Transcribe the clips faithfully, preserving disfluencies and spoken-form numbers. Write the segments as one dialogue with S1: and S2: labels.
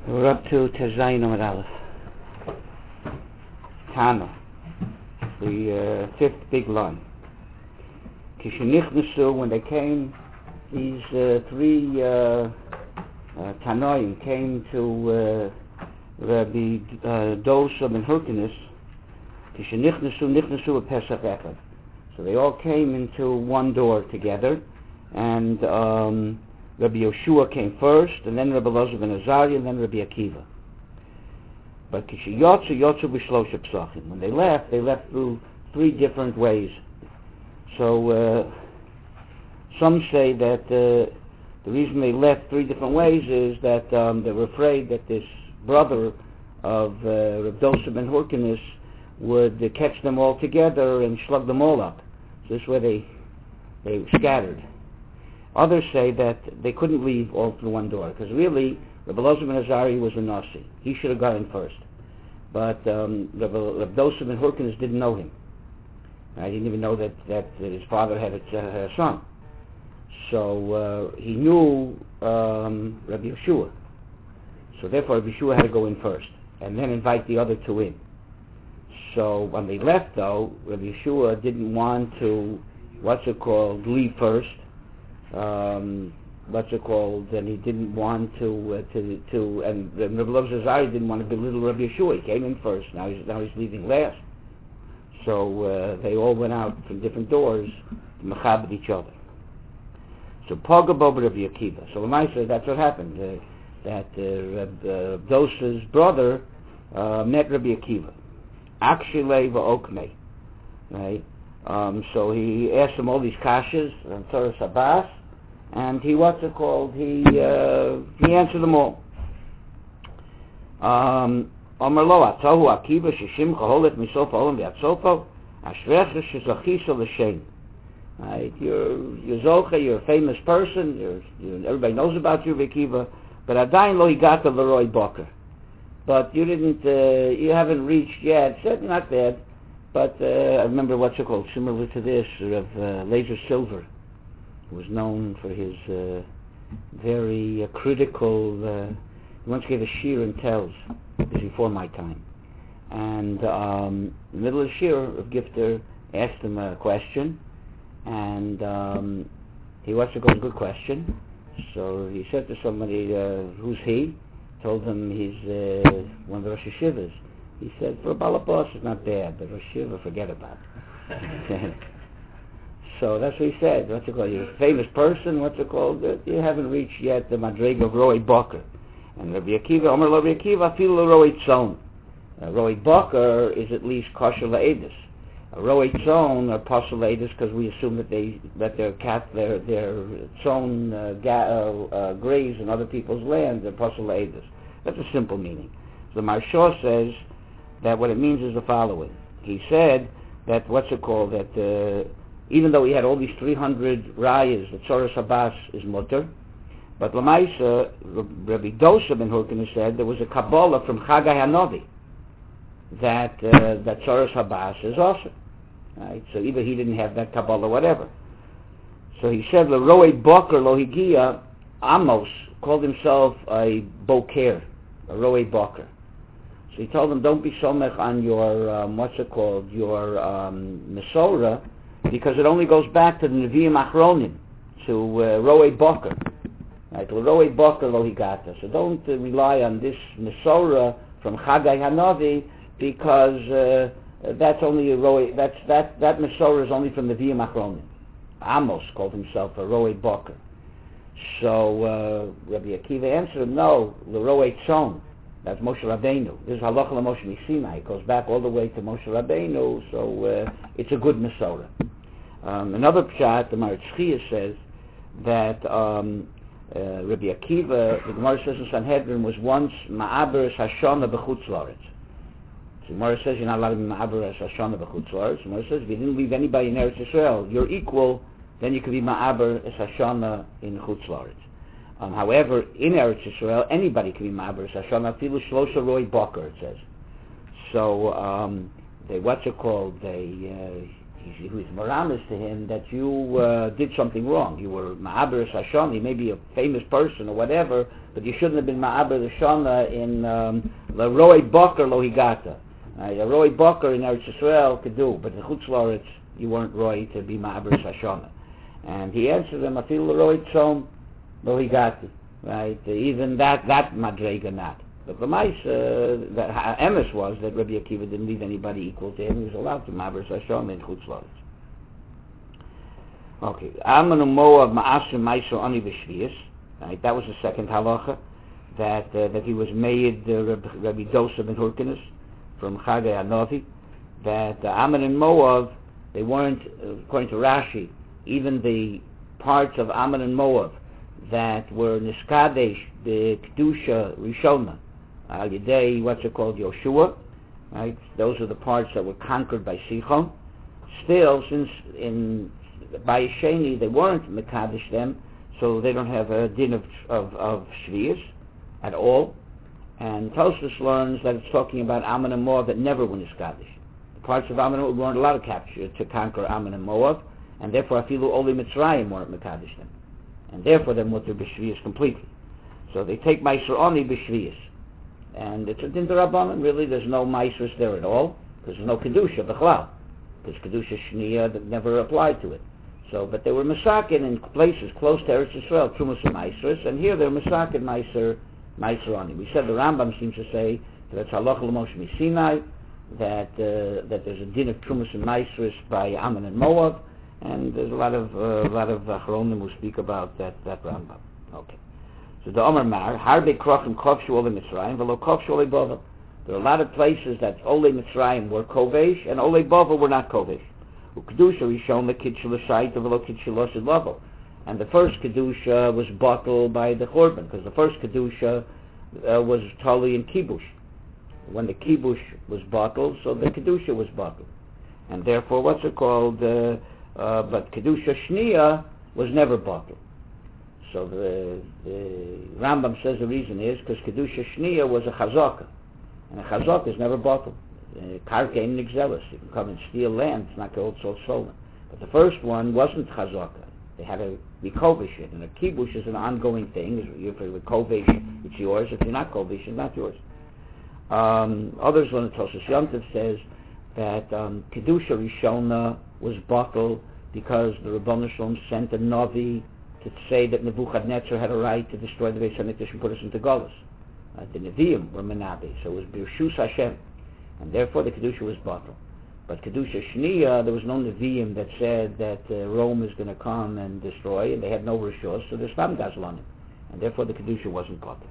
S1: We're up to Tezayin Amud Aleph. Tana, the uh, fifth big line. Kishenichnesu, when they came, these uh, three uh, uh, Tanoim came to uh, Rabbi uh, Dosa ben Hyrcanus. Kishenichnesu, nichnesu Pesach Echad. So they all came into one door together, and um, Rabbi Yoshua came first, and then Rabbi Elazar ben Azariah, and then Rabbi Akiva. But Kishiyotzu, Yotzu b'shlosha psachim. When they left, they left through three different ways. So uh, some say that uh, the reason they left three different ways is that um, they were afraid that this brother of uh, Rabbi Dosa ben Hyrcanus would uh, catch them all together and slug them all up. So this way they they scattered. Others say that they couldn't leave all through one door, because really, Rabbi Elazar ben Azariah was a Nasi. He should have gone in first. But um, Rabbi, Rabbi Dosa ben Hyrcanus didn't know him. I didn't even know that, that, that his father had a, uh, had a son. So uh, he knew um, Rabbi Yeshua. So therefore, Rabbi Yeshua had to go in first, and then invite the other two in. So when they left, though, Rabbi Yeshua didn't want to, what's it called, leave first. Um, what's it called? And he didn't want to uh, to to and Rabbi Elazar didn't want to belittle Rabbi Yeshua. He came in first. Now he's now he's leaving last. So uh, they all went out from different doors to mechabed each other. So Paga Bo Rabbi Akiva. So Lamaisa, that's what happened. Uh, that uh, Rabbi uh, Dosa's brother uh, met Rabbi Akiva. Akshile va'okmei. Right. Um, so he asked him all these kashas on Torah Sabbas. And he, what's it called, he uh, he answered them all. Um, Omer lo atahu Akiva sheshimcha holet misofa olam v'atzofo ashrecha shezachisa l'shem. Right, you're you're zocha, you're a famous person. You're, you're, everybody knows about you, Akiva. But adayin lo higata l'roi boker. But you didn't, uh, you haven't reached yet. Said not bad, but uh, I remember what's it called, similar to this, of uh, Laser Silver. Was known for his uh, very uh, critical, uh, he once gave a shir in Telz, it was before my time, and um, in the middle of the shir, Rav Gifter asked him a question, and um, he wants to go, a good question, so he said to somebody, uh, who's he? Told him he's uh, one of the Rosh Hashivas. He said, for a Balabas it's not bad, but Rosh Hashiva, forget about it. So that's what he said. What's it called? You're a famous person. What's it called? You haven't reached yet the madrega of Roy Boker. And Rabbi Akiva, Omer lo Rabbi Akiva, feel the Roy Tzon. Roy Boker is at least kosher la'edus. Roy Tzon are posel la'edus because we assume that they that their cat their their tzon uh, ga, uh, uh, graze in other people's land. They're posel la'edus. That's a simple meaning. So the Maharsha says that what it means is the following. He said that what's it called that. Uh, Even though he had all these three hundred rayas, the Tzorah Sabbas is mutter, but Lamaisa, Rabbi Dosa ben Hyrcanus said there was a Kabbalah from Chagai Hanavi that uh, that Tzorah Sabbas is awesome. Right? So either he didn't have that Kabbalah or whatever. So he said, L'roei Boker lo higia, Amos called himself a Boker, a Roei Boker. So he told him, don't be somech on your, um, what's it called, your um, Mesorah, because it only goes back to the Nevi'im Achronim, to uh, Roei Boker. Right, Roei Boker lo higata. So don't uh, rely on this Mesorah from Chagai Hanavi, because uh, that's only a Roei, that's, that, that Mesorah is only from the Nevi'im Achronim. Amos called himself a Roei Boker. So uh, Rabbi Akiva answered him, no, the Roei Tzon. That's Moshe Rabbeinu. This is Halacha LaMoshe Misinai. It goes back all the way to Moshe Rabbeinu, so uh, it's a good Mesorah. Um, another pshat, the Maritzchia says that um, uh, Rabbi Akiva, the Gemara says in Sanhedrin, was once Ma'aber Hashana b'chutz la'aretz. So the Gemara says you're not allowed to be Ma'aber Hashana b'chutz la'aretz. The Gemara says if you didn't leave anybody in Eretz Yisrael, you're equal, then you could be Ma'aber Hashana in chutz la'aretz. Um, however, in Eretz Yisrael, anybody can be Ma'aber Hashana, afilu shlosha roi boker, it says. So um, they, what's it called? They uh, he, he was moramis to him that you uh, did something wrong. You were ma'aber Hashana, maybe a famous person or whatever, but you shouldn't have been ma'aber Hashana in um, the Roy Boker lo higata. Right? A Roy Boker in Eretz Yisrael could do, but in Chutz La'aretz you weren't Roy to be ma'aber Hashana. And he answered them, I feel the Roy Tzom lo higati. Right? Even that, that madrega not. But the mice, uh, the emes was that Rabbi Akiva didn't leave anybody equal to him. He was allowed to ma'aber Hashana in Chutz La'aretz. Okay, Ammon and Moab ma'asim ma'aser ani b'shvius. Right, that was the second halacha, that uh, that he was made uh, Rabbi Dosa ben Hurkinus from Chagai Hanavi. That uh, Ammon and Moab, they weren't, uh, according to Rashi, even the parts of Ammon and Moab that were niskadesh the kedusha rishona al yedei, what's it called, Yoshua. Right, those are the parts that were conquered by Sichon. Still, since in by Sheni they weren't mekadesh them, so they don't have a din of of, of shvius at all. And Tosfos learns that it's talking about Ammon and Moab that never were niskadesh. The parts of Ammon and Moab weren't allowed to capture to conquer Ammon and Moab, and therefore afilu only Mitzrayim weren't mekadesh them, and therefore they're mutter b'shvius completely. So they take Meiser Oni b'shvius, and it's a din d'Rabbanan. Really, there's no Meisers there at all because there's no kedusha b'chlal, because kedusha shniya that never applied to it. So, but they were masakin in places close to Eretz Yisrael, Trumas and Meisers, and here they're masakin Meiser, Meiser Ani. We said the Rambam seems to say that it's halacha l'moshe miSinai, that uh, that there's a din of Trumas and Meisers by Ammon and Moab, and there's a lot of uh, a lot of Achronim who speak about that that Rambam. Okay. So the Omer Mar, Harbe Krochim Kovshu Ole Mitzrayim, Velo Kovshu Ole Bovel. There are a lot of places that Ole Mitzrayim were Kovesh and Ole Bovel were not Kovesh. Kedusha is shown the Kitchel Shait of Kitchel level, and the first Kedusha was bottled by the Churban, because the first Kedusha uh, was Tali in Kibush. When the Kibush was bottled, so the Kedusha was bottled, and therefore what's it called? Uh, uh, but Kedusha Shniya was never bottled. So the, the Rambam says the reason is because Kedusha Shniya was a Chazaka, and a Chazaka is never bottled. Karka in Nixelis. You can come and steal land, it's not also stolen. But the first one wasn't Chazaka. They had to be Kovish it. And a Kibush is an ongoing thing. If you're Kovish, it's yours. If you're not Kovish, it's not yours. Um, others, when Tosfos Yontif says that um, Kedusha Rishona was bottled because the Rebbeinu Shalom sent a Navi to say that Nebuchadnezzar had a right to destroy the Beis HaMikdash and put us into Golus. Uh, the Nevi'im were Menabe, so it was Birshus Hashem. And therefore the Kedusha was bottled. But Kedusha Shniya, there was no Nevi'im that said that uh, Rome is going to come and destroy, and they had no Rishos, so there's Stam Gazlanim. And therefore the Kedusha wasn't bottled.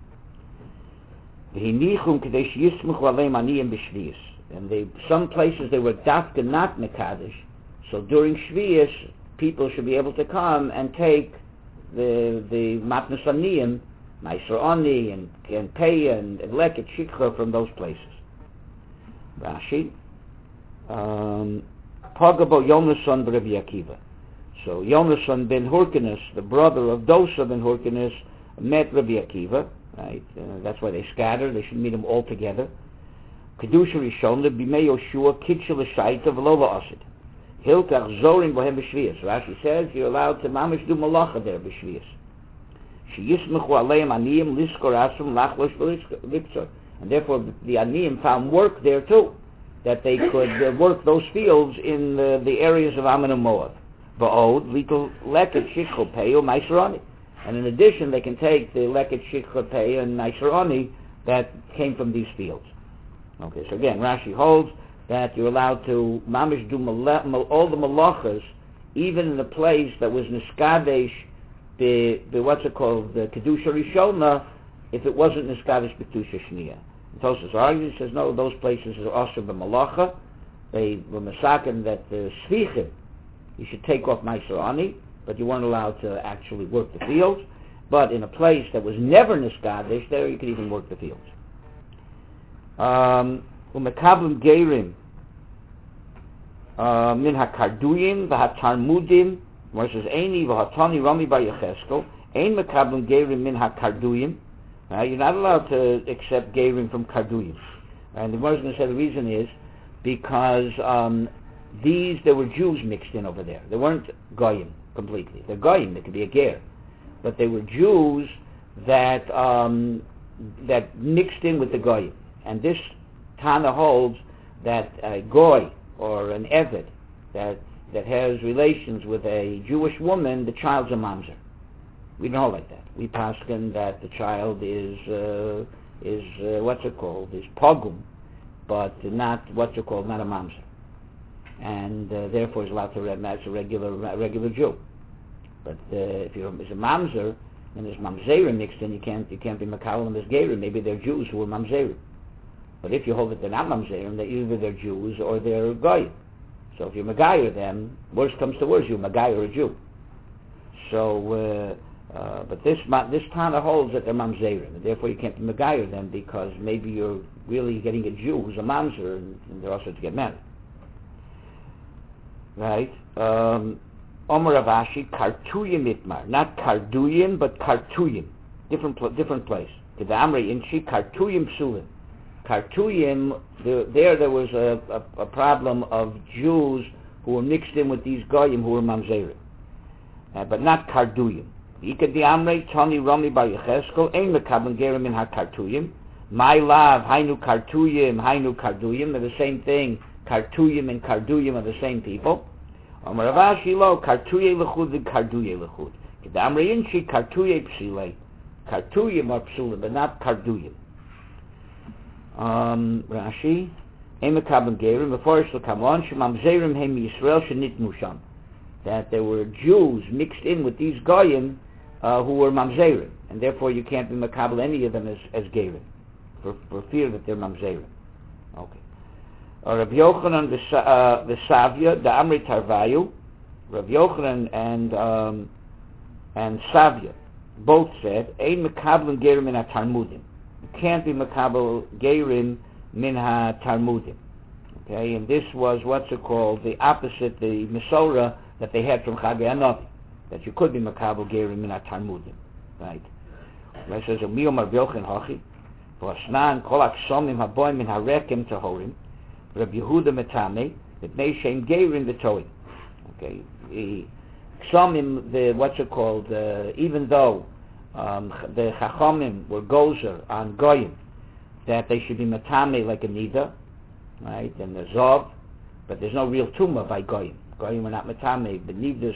S1: And they, some places they were Dafka not Mekadesh, so during Shvius, people should be able to come and take the the Matnas Aniyim, Meiser Ani, and, and Peya, and Leket Shikha from those places. Rashi, um, Pagabo Yonason Rabbi Akiva. So Yonason ben Hurkinus, the brother of Dosa ben Hurkinus, met Rabbi Akiva. Right, uh, that's why they scatter. They should meet them all together. Kedusha Rishon Bimei Yoshua Kitchel Shaita V'Lova Asid. Hilkach Zorin Bohem B'Shvius. Rashi says you're allowed to mamish do malacha there b'Shvius. She Yismechu Aleim Aniyim Liskor Asum Lachlosh V'Liktzor. And therefore the Aniyim found work there too, that they could uh, work those fields in uh, the areas of Ammon and Moab. Va'od Likel Leket Shikho Peyo Meiserani. And in addition, they can take the Leket Shikho Peyo and Meiserani that came from these fields. Okay, so again, Rashi holds that you're allowed to mamish do mal- mal- all the malachas, even in a place that was niskadesh, the, the what's it called, the Kedusha Rishona, if it wasn't niskadesh b'Kedusha Shniya. Tosfos argues, says no, those places are also b'malacha. They were masakin that the Svichim, you should take off Meiser Ani, but you weren't allowed to actually work the fields. But in a place that was never niskadesh, there you could even work the fields. Um, Umekablim Geirim min hakarduyim v'hatarmudim versus Eini v'hatani Rami bar Yecheskel Ein mekablim Geirim min hakarduyim. You're not allowed to accept Geirim from Karduyim. And the Gemara is going to say the reason is because um, these, there were Jews mixed in over there. They weren't Goyim completely. They're Goyim, they could be a ger. But they were Jews that um, that mixed in with the Goyim. And this Tana holds that a Goy, or an Eved, that that has relations with a Jewish woman, the child's a mamzer. We don't hold like that. We paskin that the child is, uh, is uh, what's it called, is pogum, but not, what's it called, not a mamzer. And uh, therefore is allowed to read as a regular, a regular Jew. But uh, if you're a mamzer, and there's mamzerim mixed in, you can't, you can't be makalim as gerim. Maybe they're Jews who are mamzerim. But if you hold that they're not mamzerim, that either they're Jews or they're goyim. So if you magayer them, worst comes to worst, you magayer a Jew. So, uh, uh, but this this Tana holds that they're mamzerim, and therefore you can't magayer them because maybe you're really getting a Jew who's a mamzer, and, and they're also to get married. Right? Um, Omer Ravashi, Kartuyim Itmar, not Karduyim, but Kartuyim, different pl- different place. Kedamri Inchi Kartuyim Psulim. Kartuyim, the, there there was a, a, a problem of Jews who were mixed in with these Goyim who were Mamzerim, uh, but not Karduyim. Ika Diamre, Tani Romi Bar Yecheskel, Ein Mekablan Gerim in HaKartuyim, My Lav, Hainu Kartuyim, Hainu Karduyim, they're the same thing. Kartuyim and Karduyim are the same people. Omer Ravashi Lo, Kartuye Lechud and Karduye Lechud. Kedamre Inchi, Kartuye Psilei. Kartuyim are Psulim, but not Karduyim. Um, Rashi, Emekabim Gerim, before it's Kamon, Shemamzerim Hem Yisrael Shenit Musham. That there were Jews mixed in with these Goyim uh, who were Mamzerim, and therefore you can't be Makabel any of them as, as Gerim, for, for fear that they're Mamzerim. Okay. Uh, Rabbi Yochanan the uh, Savia, the Amri Tarvayu, Rabbi Yochanan and um, and Savia both said, Ein Makabel Gerim in a Talmudim. Can't be makabel gerim min ha-tarmudim. Okay, and this was what's it called, the opposite, the Mesorah that they had from Chagei Hanavi, that you could be makabel gerim min ha-tarmudim. Right? It says, Mi omar b'yochen hochi, v'asnan kol aksomim haboim min ha-rekem tahorim, Rabbi Yehuda metame, it may shem gerim v'toim. Okay, the ksomim, the, what's it called, uh, even though Um, the Chachamim were gozer on Goyim that they should be matame like a nida, right, and the zov, but there's no real tumah by Goyim. Goyim were not matame, but nidas